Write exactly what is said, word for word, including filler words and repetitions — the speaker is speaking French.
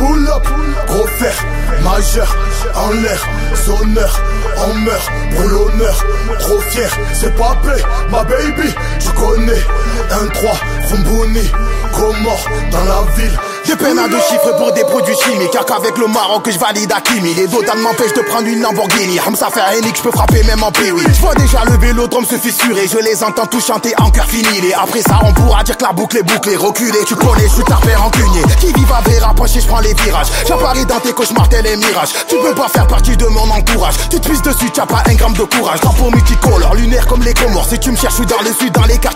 pull up, gros fer, majeur, en l'air, sonneur, on meurt, pour l'honneur, trop fier, c'est pas paix, ma baby, tu connais, un trois, Rumbouni, Comore, dans la ville. J'ai peine à deux chiffres pour des produits chimiques. Y'a qu'avec le Maroc que je valide Hakimi. Les Dodan m'empêchent de prendre une Lamborghini. Hamza fait un Hennig, je peux frapper même en Pee-Wee. Je vois déjà le vélodrome se fissurer. Je les entends tous chanter en cœur fini. Et après ça on pourra dire que la boucle est bouclée. Reculé, tu connais, je suis tarpé rancunier. Qui vive à Vera, penché, je prends les virages. J'apparais dans tes cauchemars, tel les mirages. Tu peux pas faire partie de mon entourage. Tu te pisses dessus, t'as pas un gramme de courage. Drapeau multicolore, lunaire comme les Comores. Si tu me cherches, je suis dans le sud, dans les quartiers.